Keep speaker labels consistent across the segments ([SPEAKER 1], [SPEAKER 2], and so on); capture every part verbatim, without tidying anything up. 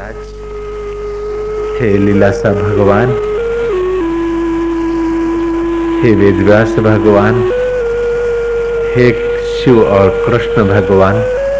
[SPEAKER 1] महाराज, हे लीलासा भगवान, हे वेदव्यास भगवान, हे शिव और कृष्ण भगवान,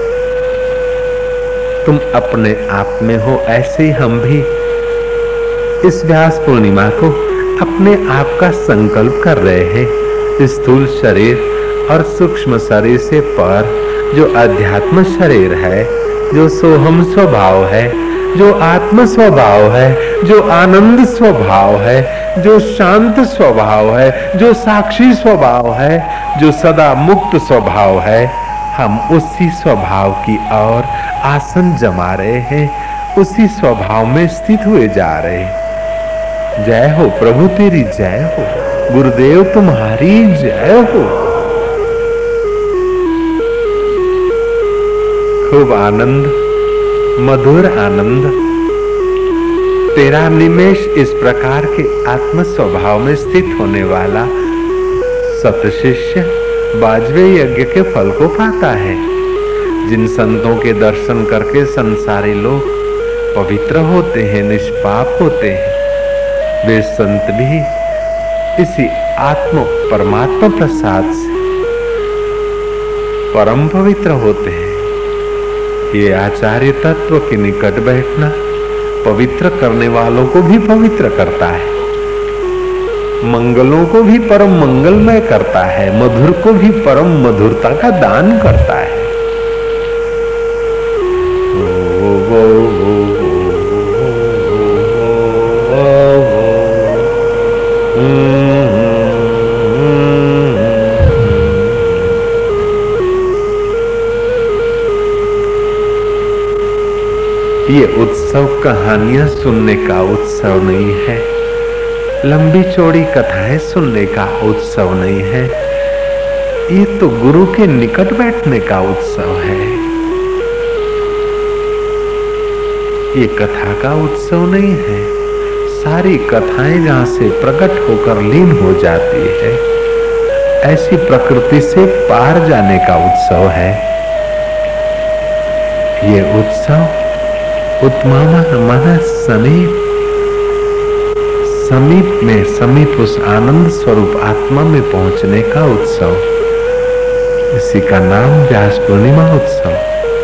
[SPEAKER 1] तुम अपने आप में हो, ऐसे ही हम भी इस व्यास पूर्णिमा को अपने आप का संकल्प कर रहे हैं। स्थूल शरीर और सूक्ष्म शरीर से पर जो अध्यात्म शरीर है, जो सोहम स्वभाव है, जो आत्म स्वभाव है, जो आनंद स्वभाव है, जो शांत स्वभाव है, जो साक्षी स्वभाव है, जो सदा मुक्त स्वभाव है, हम उसी स्वभाव की ओर आसन जमा रहे हैं, उसी स्वभाव में स्थित हुए जा रहे हैं। जय हो प्रभु, तेरी जय हो, गुरुदेव तुम्हारी जय हो। खूब आनंद, मधुर आनंद। तेरा निमेष इस प्रकार के आत्म स्वभाव में स्थित होने वाला सतशिष्य वाजपेयी यज्ञ के फल को पाता है। जिन संतों के दर्शन करके संसारी लोग पवित्र होते हैं, निष्पाप होते हैं, वे संत भी इसी आत्म परमात्मा प्रसाद से परम पवित्र होते हैं। ये आचार्य तत्व के निकट बैठना पवित्र करने वालों को भी पवित्र करता है, मंगलों को भी परम मंगलमय करता है, मधुर को भी परम मधुरता का दान करता है। ओ, ओ, ओ, ये उत्सव कहानियां सुनने का उत्सव नहीं है, लंबी चौड़ी कथाएं सुनने का उत्सव नहीं है, ये तो गुरु के निकट बैठने का उत्सव है। ये कथा का उत्सव नहीं है, सारी कथाएं जहां से प्रकट होकर लीन हो जाती है, ऐसी प्रकृति से पार जाने का उत्सव है। ये उत्सव उत्मामा मन समीप समीप में समीप उस आनंद स्वरूप आत्मा में पहुंचने का उत्सव, इसी का नाम व्यास पूर्णिमा उत्सव।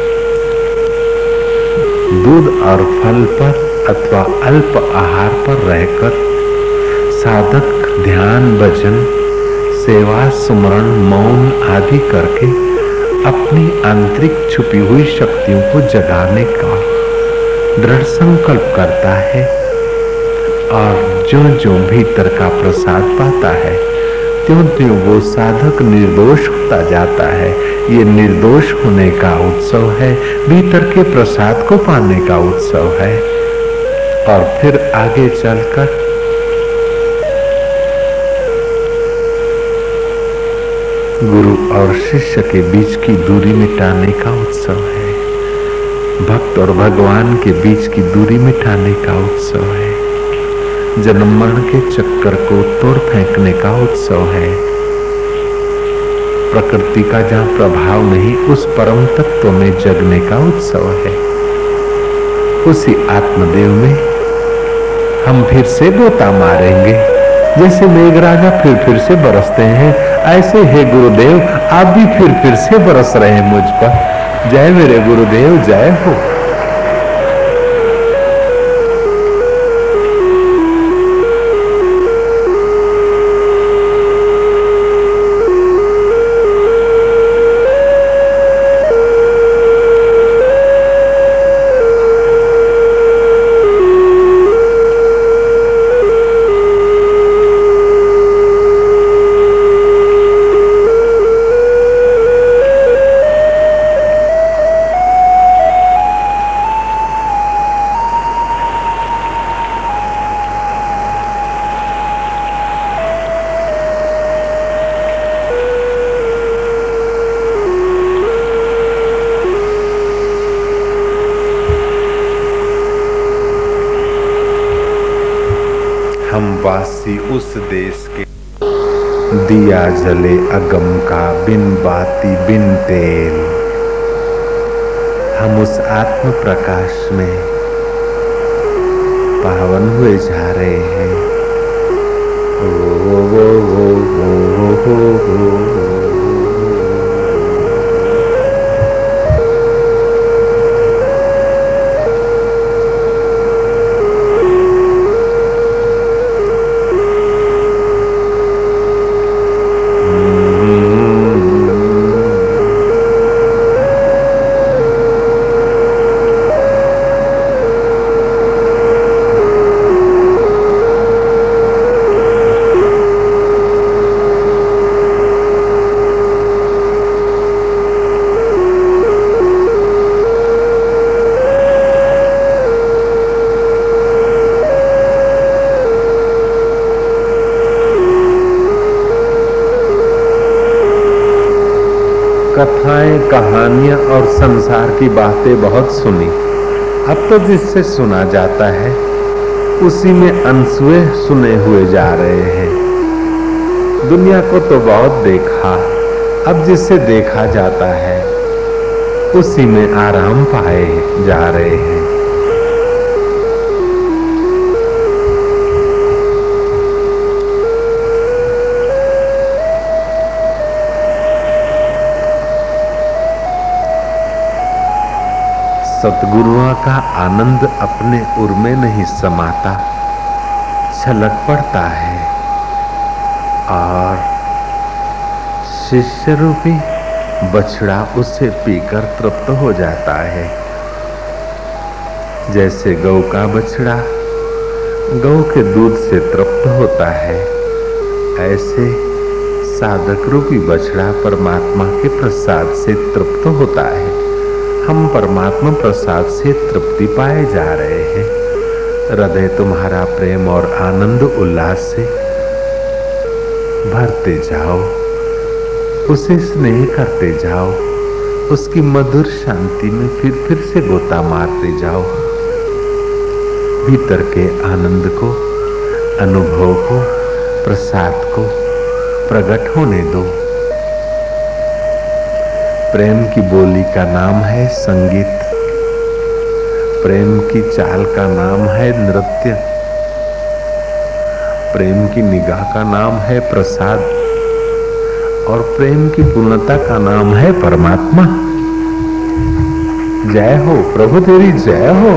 [SPEAKER 1] दूध और फल पर अथवा अल्प आहार पर रहकर साधक ध्यान, भजन, सेवा, सुमरण, मौन आदि करके अपनी आंतरिक छुपी हुई शक्तियों को जगाने का दृढ़ संकल्प करता है, और जो जो भीतर का प्रसाद पाता है, त्यों त्यों वो साधक निर्दोष होता जाता है। ये निर्दोष होने का उत्सव है, भीतर के प्रसाद को पाने का उत्सव है। और फिर आगे चलकर गुरु और शिष्य के बीच की दूरी मिटाने का उत्सव है, भक्त और भगवान के बीच की दूरी मिटाने का उत्सव है, जन्म मरण के चक्कर को तोड़ फेंकने का उत्सव है। प्रकृति का जहां प्रभाव नहीं, उस परम तत्व में जगने का उत्सव है। उसी आत्मदेव में हम फिर से गोता मारेंगे, जैसे मेघराजा फिर फिर से बरसते हैं, ऐसे हे गुरुदेव आप भी फिर फिर से बरस रहे हैं मुझ पर। जय मेरे गुरुदेव, जय हो। हम वासी उस देश के, दिया जले अगम का बिन बाती बिन तेल। हम उस आत्म प्रकाश में पावन हुए जा रहे हैं। ओ, ओ, ओ, ओ, ओ, ओ, ओ, ओ। कथाएं, कहानियां और संसार की बातें बहुत सुनी। अब तो जिससे सुना जाता है उसी में अनसुए सुने हुए जा रहे हैं। दुनिया को तो बहुत देखा, अब जिससे देखा जाता है उसी में आराम पाए जा रहे हैं। सतगुरुओं का आनंद अपने उर में नहीं समाता, छलक पड़ता है और शिष्य रूपी बछड़ा उसे पीकर तृप्त हो जाता है। जैसे गौ का बछड़ा गौ के दूध से तृप्त होता है, ऐसे साधक रूपी बछड़ा परमात्मा के प्रसाद से तृप्त होता है। हम परमात्मा प्रसाद से तृप्ति पाए जा रहे हैं। हृदय तुम्हारा प्रेम और आनंद उल्लास से भरते जाओ, उसे स्नेह करते जाओ, उसकी मधुर शांति में फिर फिर से गोता मारते जाओ। भीतर के आनंद को, अनुभव को, प्रसाद को प्रकट होने दो। प्रेम की बोली का नाम है संगीत, प्रेम की चाल का नाम है नृत्य, प्रेम की निगाह का नाम है प्रसाद और प्रेम की पूर्णता का नाम है परमात्मा। जय हो प्रभु, तेरी जय हो।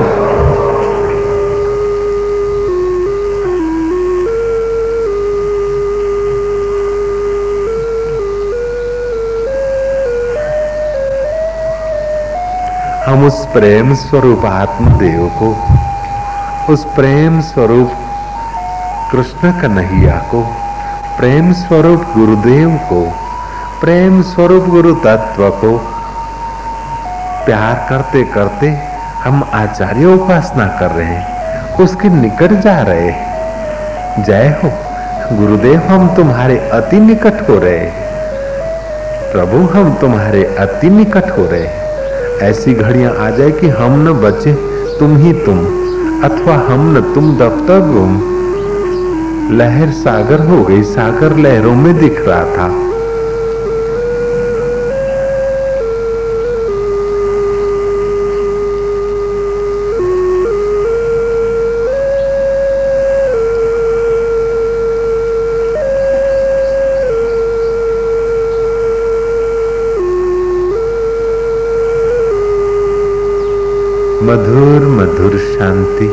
[SPEAKER 1] हम उस प्रेम स्वरूप आत्मदेव को, उस प्रेम स्वरूप कृष्ण कन्हैया को, प्रेम स्वरूप गुरुदेव को, प्रेम स्वरूप गुरु तत्व को प्यार करते करते हम आचार्य उपासना कर रहे हैं, उसके निकट जा रहे हैं। जय हो गुरुदेव, हम तुम्हारे अति निकट हो रहे हैं। प्रभु, हम तुम्हारे अति निकट हो रहे हैं। ऐसी घड़ियां आ जाए कि हम न बचे, तुम ही तुम, अथवा हम न तुम दफ्तर गुम। लहर सागर हो गई, सागर लहरों में दिख रहा था। मधुर मधुर शांति,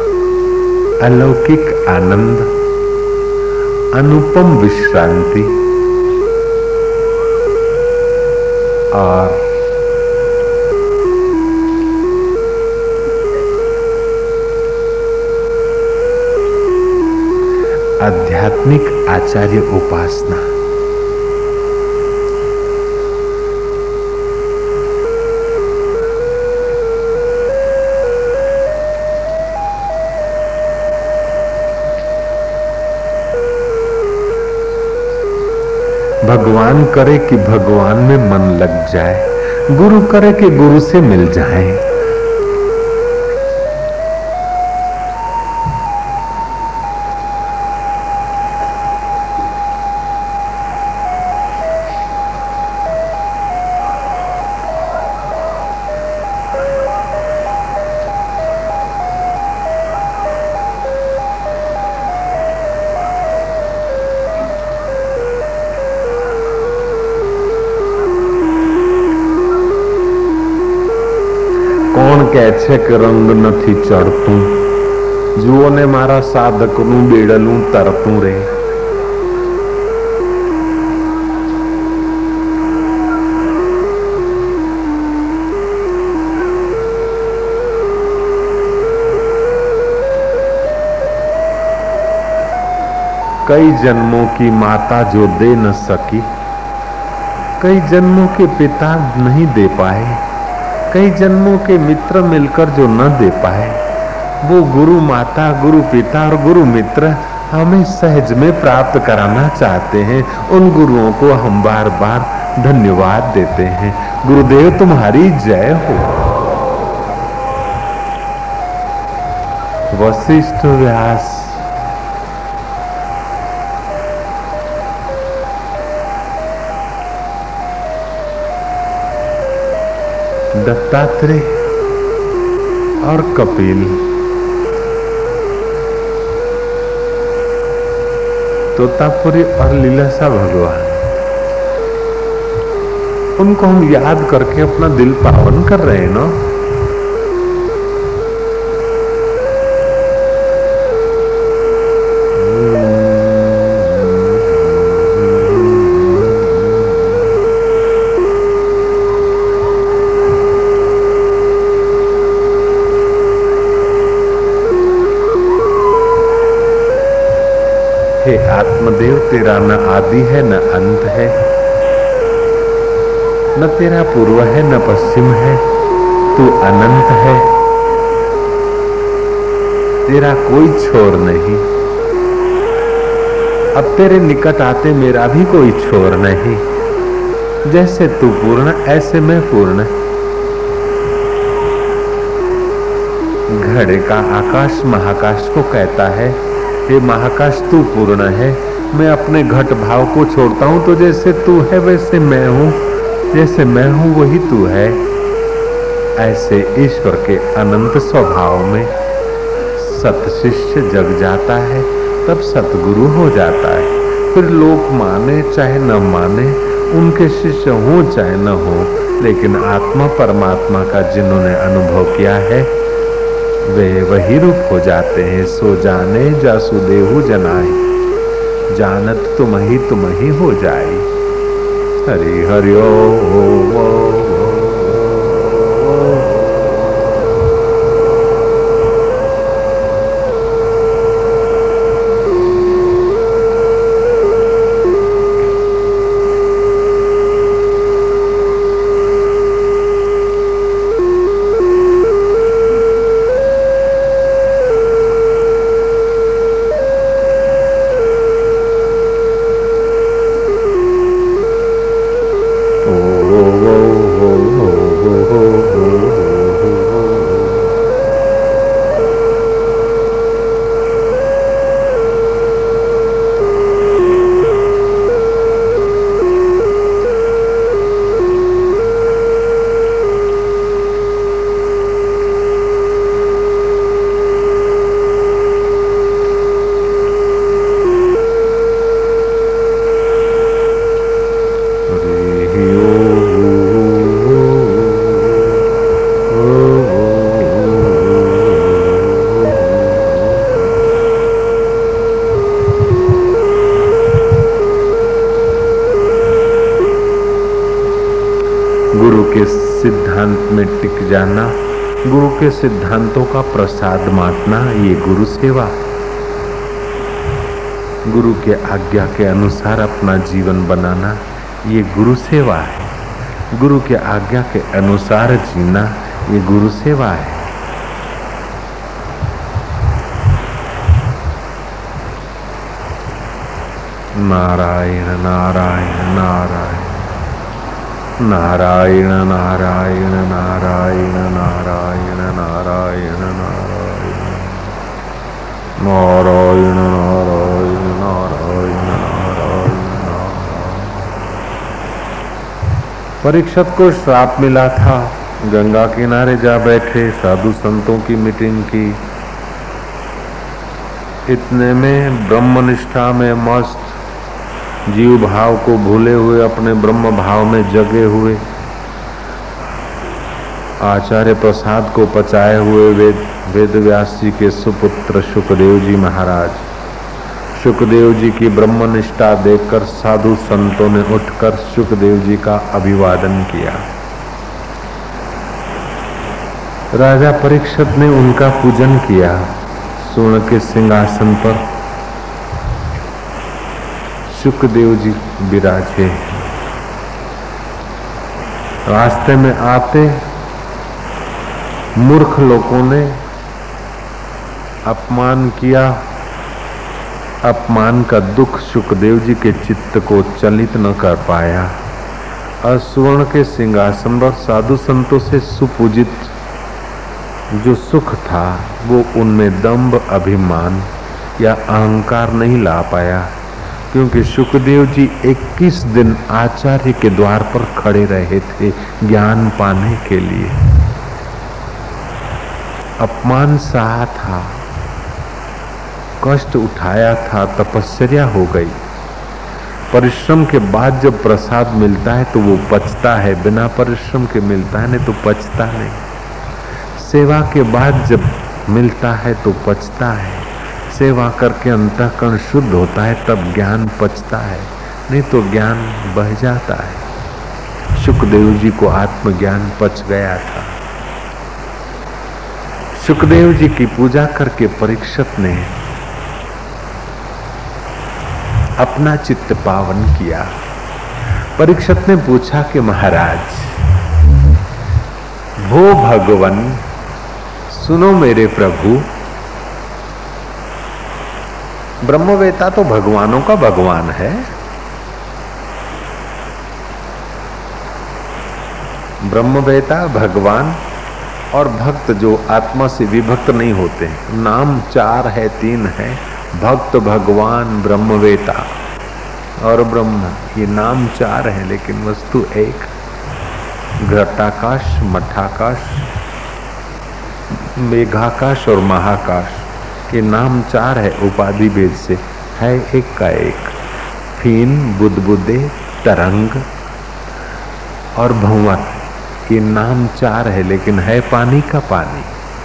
[SPEAKER 1] अलौकिक आनंद, अनुपम विश्रांति और आध्यात्मिक आचार्य उपासना। भगवान करे कि भगवान में मन लग जाए, गुरु करे कि गुरु से मिल जाए। કહે છે કે રંગ નથી ચડતું, જુઓ ને મારા સાધકનું બેડલું તરતું રે. कई जन्मों की माता जो दे न सकी, कई जन्मों के पिता नहीं दे पाए, कई जन्मों के मित्र मिलकर जो न दे पाए, वो गुरु माता, गुरु पिता और गुरु मित्र हमें सहज में प्राप्त कराना चाहते हैं. उन गुरुओं को हम बार बार धन्यवाद देते हैं. गुरुदेव तुम्हारी जय हो. वशिष्ठ व्यास दत्तात्रेय और कपिल तोतापुरी और लीलाशाह भगवान, उनको हम याद करके अपना दिल पावन कर रहे हैं ना. हे आत्मदेव, तेरा न आदि है न अंत है, न तेरा पूर्व है न पश्चिम है, तू अनंत है, तेरा कोई छोर नहीं. अब तेरे निकट आते मेरा भी कोई छोर नहीं. जैसे तू पूर्ण ऐसे मैं पूर्ण. घड़े का आकाश महाकाश को कहता है, हे महाकाश तू पूर्ण है, मैं अपने घट भाव को छोड़ता हूं, तो जैसे तू है वैसे मैं हूं, जैसे मैं हूं वही तू है. ऐसे ईश्वर के अनंत स्वभाव में सत शिष्य जग जाता है, तब सतगुरु हो जाता है. फिर लोग माने चाहे न माने, उनके शिष्य हो चाहे न हो, लेकिन आत्मा परमात्मा का जिन्होंने अनुभव किया है वे वही रूप हो जाते हैं. सो जाने जासुदेहु जनाई, जानत तुम ही तुम ही हो जाए. हरि हरि ओ, ओ, ओ, गुरु के सिद्धांत में टिक जाना, गुरु के सिद्धांतों का प्रसाद बांटना, ये गुरु सेवा. गुरु के आज्ञा के अनुसार अपना जीवन बनाना, ये गुरु सेवा है. गुरु के आज्ञा के अनुसार जीना, ये गुरु सेवा है. नारायण नारायण नारायण नारायण नारायण नारायण नारायण नारायण नारायण नारायण नारायण नारायण नारायण. परीक्षित को श्राप मिला था, गंगा किनारे जा बैठे, साधु संतों की मीटिंग की. इतने में ब्रह्मनिष्ठा में मस्त, जीव भाव को भूले हुए अपने ब्रह्म भाव में जगे हुए आचार्य प्रसाद को पचाए हुए वेद वेदव्यास जी के सुपुत्र शुकदेव जी महाराज, शुकदेव जी की ब्रह्मनिष्ठा देखकर साधु संतों ने उठकर शुकदेव जी का अभिवादन किया। राजा परीक्षित ने उनका पूजन किया। स्वर्ण के सिंहासन पर शुकदेव जी विराजे। रास्ते में आते मूर्ख लोगों ने अपमान किया। अपमान का दुख शुकदेव जी के चित्त को चलित न कर पाया और स्वर्ण के सिंहासन पर साधु संतों से सुपूजित जो सुख था वो उनमें दंभ, अभिमान या अहंकार नहीं ला पाया, क्योंकि शुकदेव जी इक्कीस दिन आचार्य के द्वार पर खड़े रहे थे ज्ञान पाने के लिए। अपमान सहा था, कष्ट उठाया था, तपस्या हो गई। परिश्रम के बाद जब प्रसाद मिलता है तो वो पचता है, बिना परिश्रम के मिलता है नहीं तो पचता नहीं। सेवा के बाद जब मिलता है तो पचता है, सेवा करके अंतःकरण शुद्ध होता है तब ज्ञान पचता है, नहीं तो ज्ञान बह जाता है। शुकदेव जी को आत्मज्ञान पच गया था। शुकदेव जी की पूजा करके परीक्षित ने अपना चित्त पावन किया। परीक्षित ने पूछा कि महाराज, भो भगवन, सुनो मेरे प्रभु, ब्रह्मवेता तो भगवानों का भगवान है। ब्रह्मवेता भगवान और भक्त जो आत्मा से विभक्त नहीं होते। नाम चार है, तीन है, भक्त, भगवान, ब्रह्मवेता और ब्रह्म। ये नाम चार है लेकिन वस्तु एक। घटाकाश, मठाकाश, मेघाकाश और महाकाश, ये नाम चार है, उपाधि भेद से है एक का एक। फीन, बुदबुदे, तरंग और भंवर, ये नाम चार है लेकिन है पानी का पानी।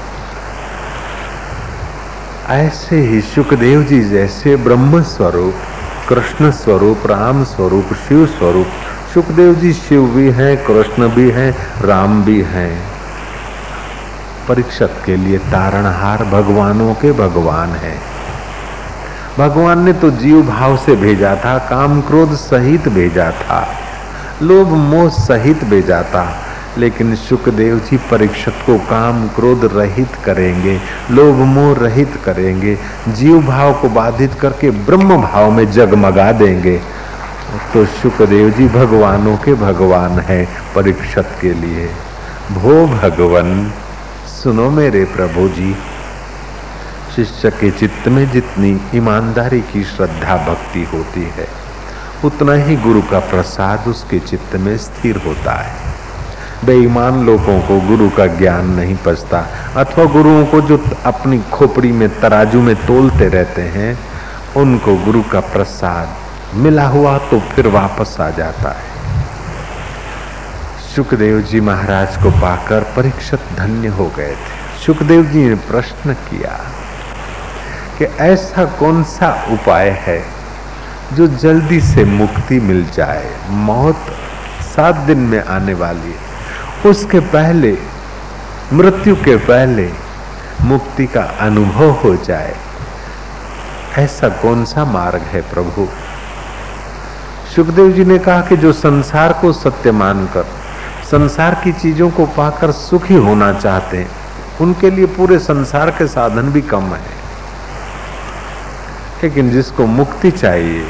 [SPEAKER 1] ऐसे ही शुकदेव जी जैसे ब्रह्म स्वरूप, कृष्ण स्वरूप, राम स्वरूप, शिव स्वरूप। शुकदेव जी शिव भी हैं, कृष्ण भी हैं, राम भी हैं। परीक्षित के लिए तारणहार भगवानों के भगवान हैं। भगवान ने तो जीव भाव से भेजा था, काम क्रोध सहित भेजा था, लोभ मोह सहित भेजा था, लेकिन शुकदेव जी परीक्षित को काम क्रोध रहित करेंगे, लोभ मोह रहित करेंगे, जीव भाव को बाधित करके ब्रह्म भाव में जगमगा देंगे। तो शुकदेव जी भगवानों के भगवान हैं परीक्षित के लिए। भो भगवन, सुनो मेरे प्रभु जी, शिष्य के चित्त में जितनी ईमानदारी की श्रद्धा भक्ति होती है उतना ही गुरु का प्रसाद उसके चित्त में स्थिर होता है। बेईमान लोगों को गुरु का ज्ञान नहीं पचता, अथवा गुरुओं को जो अपनी खोपड़ी में तराजू में तोलते रहते हैं उनको गुरु का प्रसाद मिला हुआ तो फिर वापस आ जाता है। शुकदेव जी महाराज को पाकर परीक्षित धन्य हो गए थे। शुकदेव जी ने प्रश्न किया कि ऐसा कौन सा उपाय है जो जल्दी से मुक्ति मिल जाए। मौत सात दिन में आने वाली है, उसके पहले, मृत्यु के पहले मुक्ति का अनुभव हो जाए, ऐसा कौन सा मार्ग है प्रभु। शुकदेव जी ने कहा कि जो संसार को सत्य मानकर संसार की चीजों को पाकर सुखी होना चाहते हैं उनके लिए पूरे संसार के साधन भी कम है, लेकिन जिसको मुक्ति चाहिए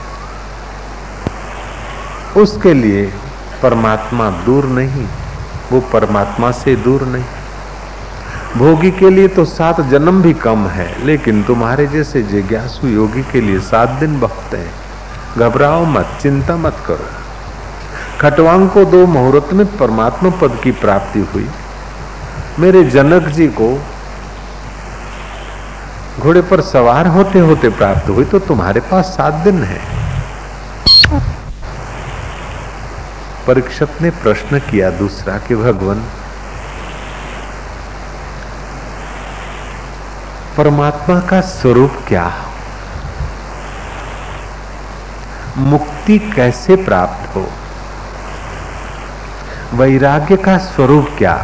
[SPEAKER 1] उसके लिए परमात्मा दूर नहीं, वो परमात्मा से दूर नहीं। भोगी के लिए तो सात जन्म भी कम है, लेकिन तुम्हारे जैसे जिज्ञासु योगी के लिए सात दिन बहुत हैं। घबराओ मत, चिंता मत करो। खटवांग को दो मुहूर्त में परमात्मा पद की प्राप्ति हुई। मेरे जनक जी को घोड़े पर सवार होते होते प्राप्त हुई, तो तुम्हारे पास सात दिन है। परीक्षित ने प्रश्न किया दूसरा कि भगवान परमात्मा का स्वरूप क्या, मुक्ति कैसे प्राप्त हो, वैराग्य का स्वरूप क्या,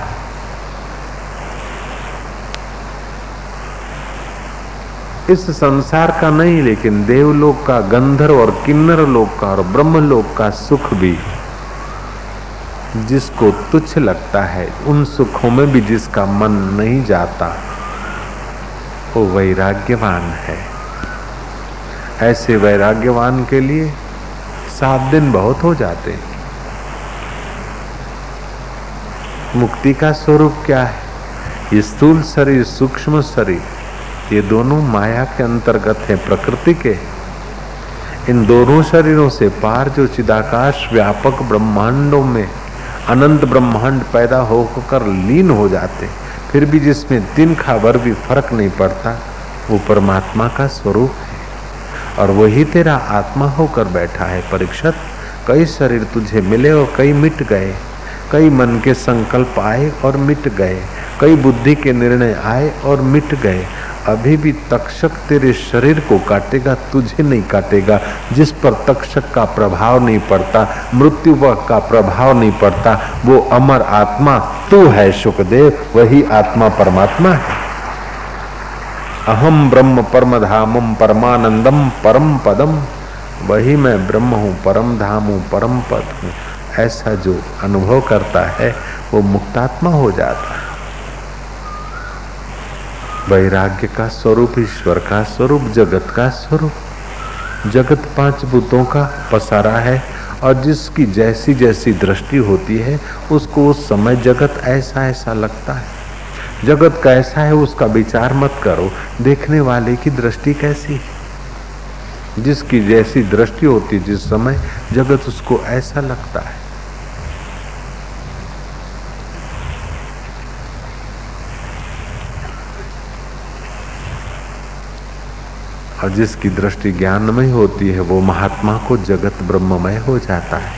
[SPEAKER 1] इस संसार का नहीं लेकिन देवलोक का, गंधर्व और किन्नर लोक का और ब्रह्मलोक का सुख भी जिसको तुच्छ लगता है, उन सुखों में भी जिसका मन नहीं जाता, वो वैराग्यवान है। ऐसे वैराग्यवान के लिए सात दिन बहुत हो जाते। मुक्ति का स्वरूप क्या है? ये स्थूल शरीर, सूक्ष्म शरीर, ये दोनों माया के अंतर्गत हैं, प्रकृति के। इन दोनों शरीरों से पार जो चिदाकाश व्यापक ब्रह्मांडों में अनंत ब्रह्मांड पैदा होकर लीन हो जाते, फिर भी जिसमें तिनका भर भी फर्क नहीं पड़ता, वो परमात्मा का स्वरूप है। और वही तेरा आत्मा होकर बैठा है। परीक्षित, कई शरीर तुझे मिले और कई मिट गए, कई मन के संकल्प आए और मिट गए, कई बुद्धि के निर्णय आए और मिट गए। अभी भी तक्षक तेरे शरीर को काटेगा, तुझे नहीं काटेगा। जिस पर तक्षक का प्रभाव नहीं पड़ता, मृत्यु का प्रभाव नहीं पड़ता, वो अमर आत्मा तू है शुकदेव। वही आत्मा परमात्मा है। अहम ब्रह्म परम धामम परमानंदम परम पदम, वही मैं ब्रह्म हूँ, परम धाम हूँ, परम पद हूँ। ऐसा जो अनुभव करता है वो मुक्तात्मा हो जाता है। वैराग्य का स्वरूप ईश्वर का स्वरूप, जगत का स्वरूप। जगत पांच भूतों का पसारा है और जिसकी जैसी जैसी दृष्टि होती है उसको उस समय जगत ऐसा ऐसा लगता है। जगत कैसा है उसका विचार मत करो, देखने वाले की दृष्टि कैसी है। जिसकी जैसी दृष्टि होती है जिस समय, जगत उसको ऐसा लगता है। और जिसकी दृष्टि ज्ञानमय होती है वो महात्मा को जगत ब्रह्ममय हो जाता है।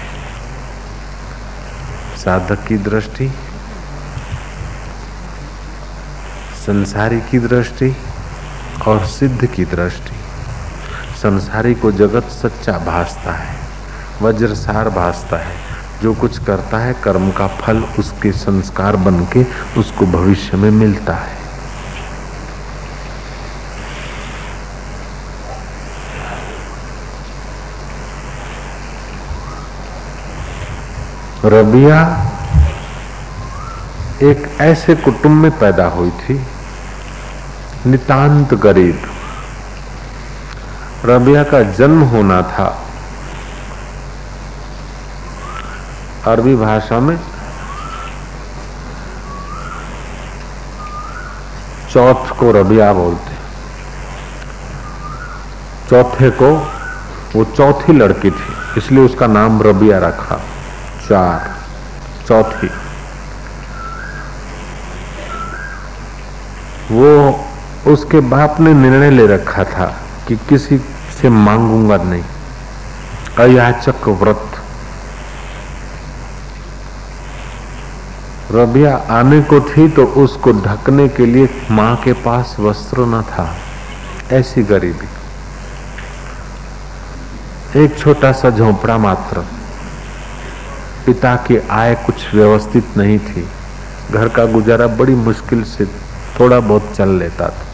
[SPEAKER 1] साधक की दृष्टि, संसारी की दृष्टि और सिद्ध की दृष्टि। संसारी को जगत सच्चा भासता है, वज्रसार भासता है। जो कुछ करता है कर्म का फल उसके संस्कार बन के उसको भविष्य में मिलता है। रबिया एक ऐसे कुटुंब में पैदा हुई थी, नितांत गरीब। रबिया का जन्म होना था अरबी भाषा में चौथ को रबिया बोलते, चौथे को, वो चौथी लड़की थी इसलिए उसका नाम रबिया रखा। चार, चौथी। वो उसके बाप ने निर्णय ले रखा था कि किसी से मांगूंगा नहीं, अयाचक व्रत। रबिया आने को थी तो उसको ढकने के लिए मां के पास वस्त्र न था, ऐसी गरीबी। एक छोटा सा झोंपड़ा मात्र। पिता की आय कुछ व्यवस्थित नहीं थी, घर का गुजारा बड़ी मुश्किल से थोड़ा बहुत चल लेता था।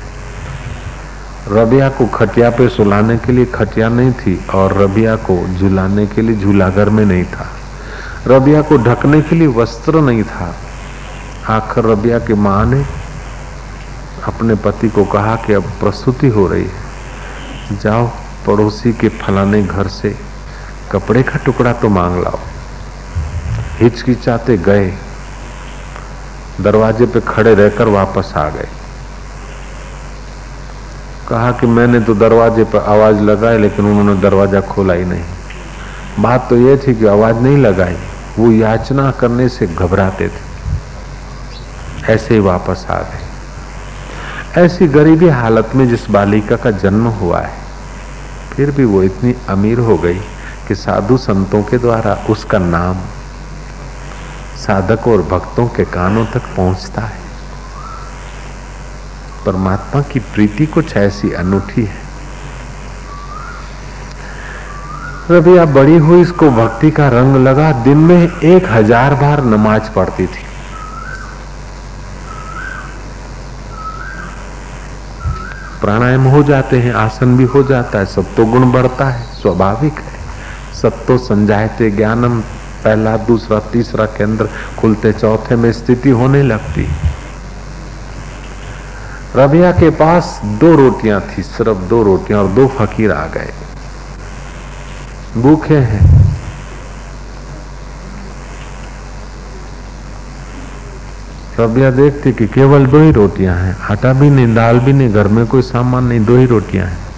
[SPEAKER 1] रबिया को खटिया पे सुलाने के लिए खटिया नहीं थी और रबिया को झुलाने के लिए झूला घर में नहीं था। रबिया को ढकने के लिए वस्त्र नहीं था। आखिर रबिया की माँ ने अपने पति को कहा कि अब प्रसूति हो रही है, जाओ पड़ोसी के फलाने घर से कपड़े का टुकड़ा तो मांग लाओ। हिचकिचाते गए, दरवाजे पे खड़े रहकर वापस आ गए। कहा कि मैंने तो दरवाजे पर आवाज लगाई लेकिन उन्होंने दरवाजा खोला ही नहीं। बात तो यह थी कि आवाज नहीं लगाई, वो याचना करने से घबराते थे। ऐसे ही वापस आ गए। ऐसी गरीबी हालत में जिस बालिका का जन्म हुआ है, फिर भी वो इतनी अमीर हो गई कि साधु संतों के द्वारा उसका नाम साधक और भक्तों के कानों तक पहुंचता है। परमात्मा की प्रीति कुछ ऐसी अनूठी है। रबिया बड़ी हुई, इसको भक्ति का रंग लगा। दिन में एक हजार बार नमाज पढ़ती थी। प्राणायाम हो जाते हैं, आसन भी हो जाता है, सत्तो गुण बढ़ता है, स्वाभाविक है। सत्तो संजायते ज्ञानम, पहला दूसरा तीसरा केंद्र खुलते चौथे में स्थिति होने लगती। रबिया के पास दो रोटियां थी, सिर्फ दो रोटियां, और दो फकीर आ गए, भूखे हैं। रबिया देखती कि केवल दो ही रोटियां हैं, आटा भी नहीं, दाल भी नहीं, घर में कोई सामान नहीं, दो ही रोटियां हैं।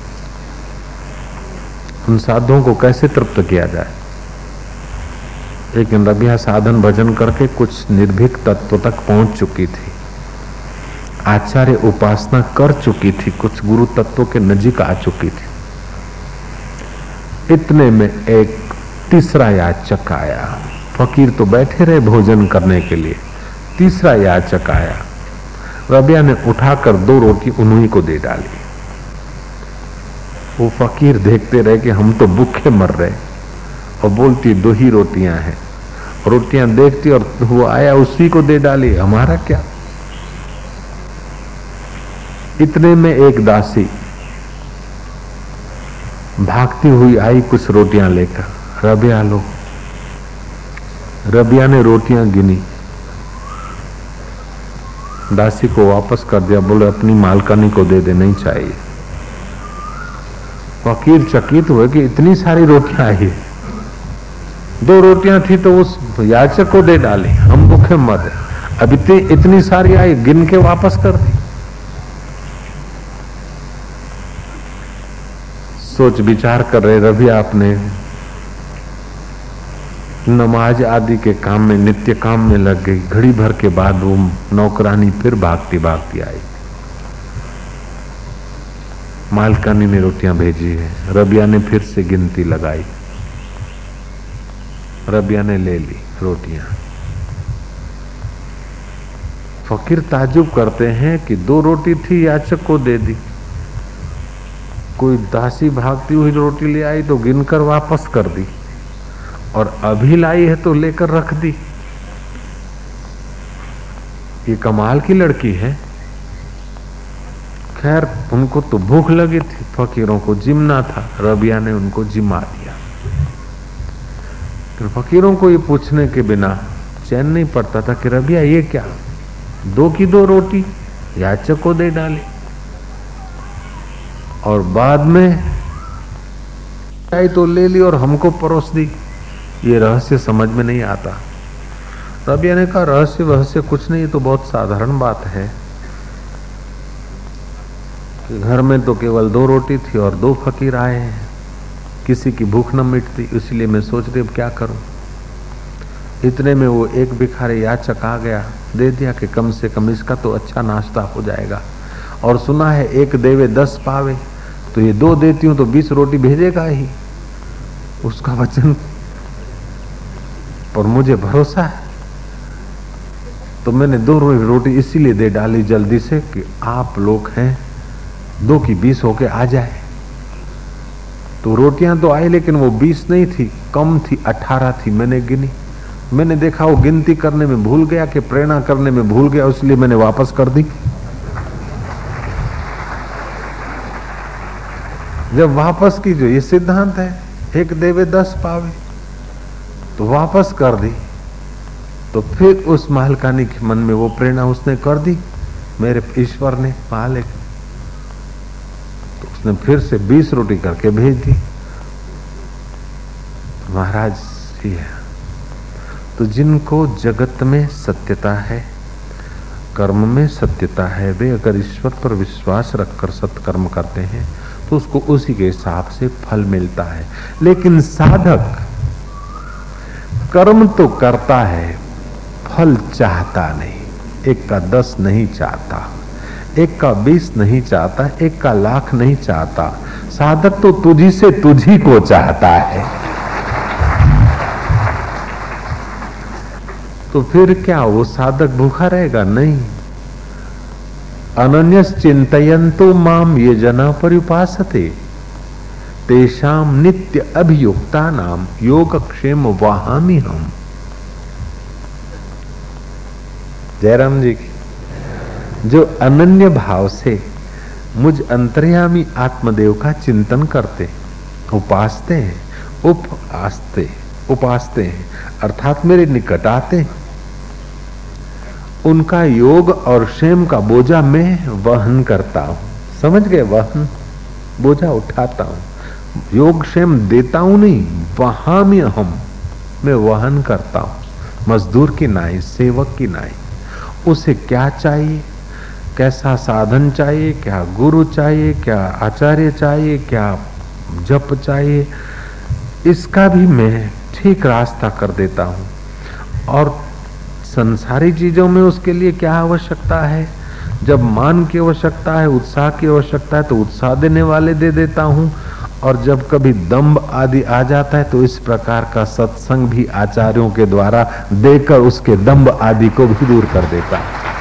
[SPEAKER 1] उन साधुओं को कैसे तृप्त किया जाए? लेकिन रबिया साधन भजन करके कुछ निर्भीक तत्व तक पहुंच चुकी थी, आचार्य उपासना कर चुकी थी, कुछ गुरु तत्व के नजीक आ चुकी थी। इतने में एक तीसरा याचक आया। फकीर तो बैठे रहे भोजन करने के लिए, तीसरा याचक आया। रबिया ने उठाकर दो रोटी उन्हीं को दे डाली। वो फकीर देखते रहे कि हम तो भूखे मर रहे, और बोलती दो ही रोटियां हैं। रोटियां देखती और वो आया उसी को दे डाली, हमारा क्या। इतने में एक दासी भागती हुई आई कुछ रोटियां लेकर। रबिया लो। रबिया ने रोटियां गिनी, दासी को वापस कर दिया, बोले अपनी मालकानी को दे दे, नहीं चाहिए। फकीर चकित हुए कि इतनी सारी रोटियां आई, दो रोटियां थी तो उस याचक को दे डाली, हम भूखे मर रहे, अब इतनी इतनी सारी आई, गिन के वापस कर दी। सोच विचार कर रहे रबिया अपने नमाज आदि के काम में, नित्य काम में लग गई। घड़ी भर के बाद वो नौकरानी फिर भागती भागती आई। मालकानी ने रोटियां भेजी है। रबिया ने फिर से गिनती लगाई, रबिया ने ले ली रोटियां। फकीर ताजुब करते हैं कि दो रोटी थी, याचक को दे दी। कोई दासी भागती हुई रोटी ले आई तो गिनकर वापस कर दी, और अभी लाई है तो लेकर रख दी। ये कमाल की लड़की है। खैर उनको तो भूख लगी थी, फकीरों को जिमना था, रबिया ने उनको जिमा दिया। तो फकीरों को ये पूछने के बिना चैन नहीं पड़ता था कि रबिया ये क्या, दो की दो रोटी याचक को दे डाली, और बाद में आई तो ले ली और हमको परोस दी। ये रहस्य समझ में नहीं आता। रबिया ने कहा रहस्य वहस्य कुछ नहीं, ये तो बहुत साधारण बात है कि घर में तो केवल दो रोटी थी और दो फकीर आए हैं, किसी की भूख न मिटती, इसलिए मैं सोच रही अब क्या करूं। इतने में वो एक भिखारी याचक आ गया, दे दिया कि कम से कम इसका तो अच्छा नाश्ता हो जाएगा, और सुना है एक देवे दस पावे, तो ये दो देती हूं तो बीस रोटी भेजेगा ही, उसका वचन पर मुझे भरोसा है। तो मैंने दो रोटी इसीलिए दे डाली जल्दी से कि आप लोग हैं, दो की बीस होके आ जाए। तो रोटियां तो आई लेकिन वो बीस नहीं थी, कम थी, अठारह थी। मैंने गिनी, मैंने देखा वो गिनती करने में भूल गया कि प्रेरणा करने में भूल गया, इसलिए मैंने वापस कर दी। जब वापस की, जो ये सिद्धांत है एक देवे दस पावे, तो वापस कर दी। तो फिर उस मालकानी के मन में वो प्रेरणा उसने कर दी, मेरे ईश्वर ने मालिक, तो उसने फिर से बीस रोटी करके भेज दी। महाराज ही है। तो जिनको जगत में सत्यता है, कर्म में सत्यता है, वे अगर ईश्वर पर विश्वास रखकर सत्कर्म करते हैं तो उसको उसी के हिसाब से फल मिलता है। लेकिन साधक कर्म तो करता है, फल चाहता नहीं। एक का दस नहीं चाहता, एक का बीस नहीं चाहता, एक का लाख नहीं चाहता। साधक तो तुझी से तुझी को चाहता है। तो फिर क्या वो साधक भूखा रहेगा? नहीं। अनन्यस चिंतयन्तो माम ये जना पर्युपासते तेषाम नित्य अभियुक्ता नाम योगक्षेम वहामि हम। जयराम जी की जो अनन्य भाव से मुझ अंतर्यामी आत्मदेव का चिंतन करते, उपासते हैं, उपासते उपासते हैं अर्थात मेरे निकट आते, उनका योग और क्षेम का बोझा मैं वहन करता हूं। समझ गए? वहन, बोझा उठाता हूं, योग क्षेम देता हूं नहीं, वहां में हम मैं वहन करता हूं। मजदूर की नाई, सेवक की नाई। उसे क्या चाहिए, कैसा साधन चाहिए, क्या गुरु चाहिए, क्या आचार्य चाहिए, क्या जप चाहिए, इसका भी मैं ठीक रास्ता कर देता हूं। और संसारी चीजों में उसके लिए क्या आवश्यकता है, जब मान की आवश्यकता है, उत्साह की आवश्यकता है, तो उत्साह देने वाले दे देता हूं। और जब कभी दंभ आदि आ जाता है तो इस प्रकार का सत्संग भी आचार्यों के द्वारा देकर उसके दंभ आदि को भी दूर कर देता है।